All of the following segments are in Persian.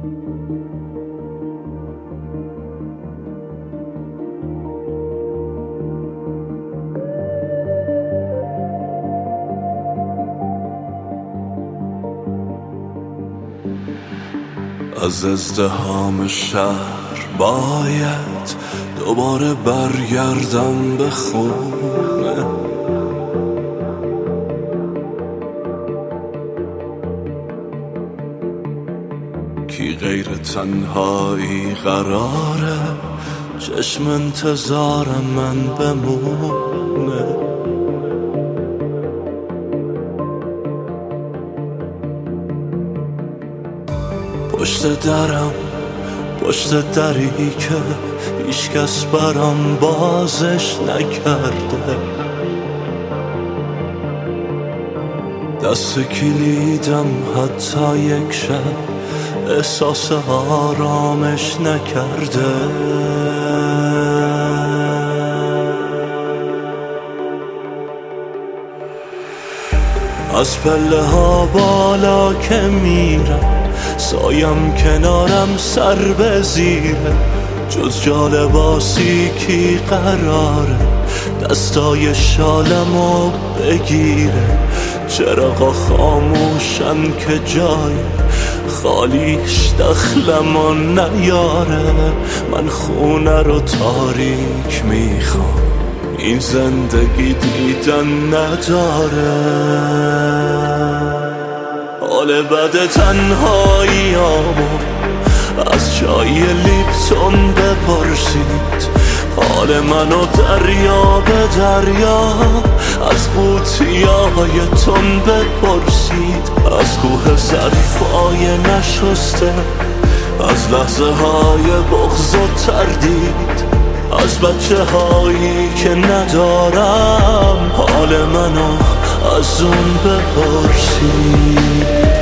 از ازدحام شهر باید دوباره برگردم به خونه، کی غیر تنهایی قراره چشم انتظارم من بمونه. پشت دری که هیچ کس برام بازش نکرده، دست کلیدم حتی یک شب احساس آرامش نکرده. از پله ها بالا که میرم سایم کنارم سر به زیره، جز جا لباسی کی قراره دستای شالمو بگیره. چراغا خاموشن که جای خالیش دخلمو نیاره، من خونه رو تاریک میخوام این زندگی دیدن نداره. حال بد تنهاییامو از چای لیپتون بپرسید، حال منو دریا به دریا از قوطیای تون بپرسید. از کوه ظرفای نشسته، از لحظه های بغض و تردید، از بچه هایی که ندارم حال منو از اون بپرسید.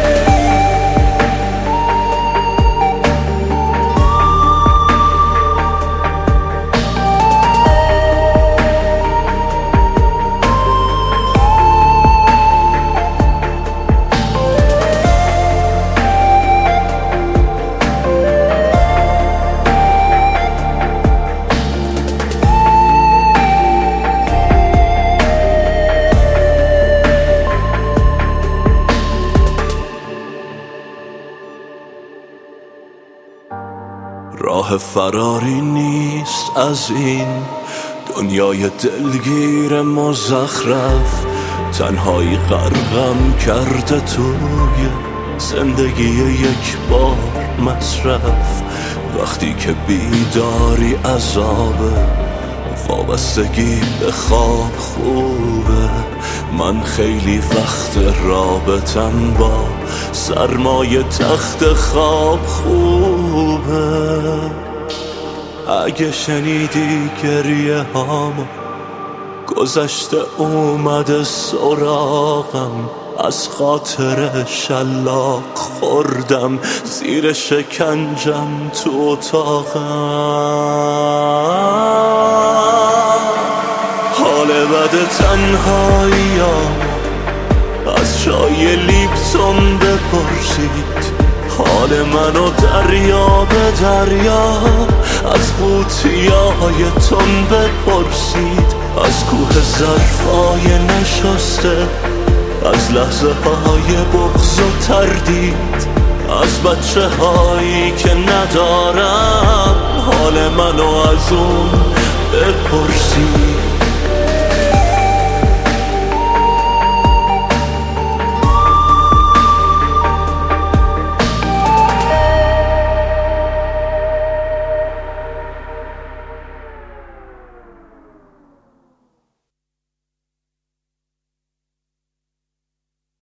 راه فراری نیست از این دنیای دلگیر مزخرف، تنهایی غرقم کرده توی زندگی یک بار مصرف. وقتی که بیداری عذابه، وابستگی به خواب خوبه، من خیلی وقت رابطم با سرمایه تخت خواب خوبه. اگه شنیدی گریه هامو گذشته اومده سراغم، از خاطر شلاق خوردم زیر شکنجم تو اتاقم. حال بد تنهاییامو از چای لیپتون بپرسید، حال منو دریا به دریا از قوطیای تون بپرسید. از کوه ظرفای نشسته، از لحظه های بغض و تردید، از بچه هایی که ندارم حال منو از اون بپرسید.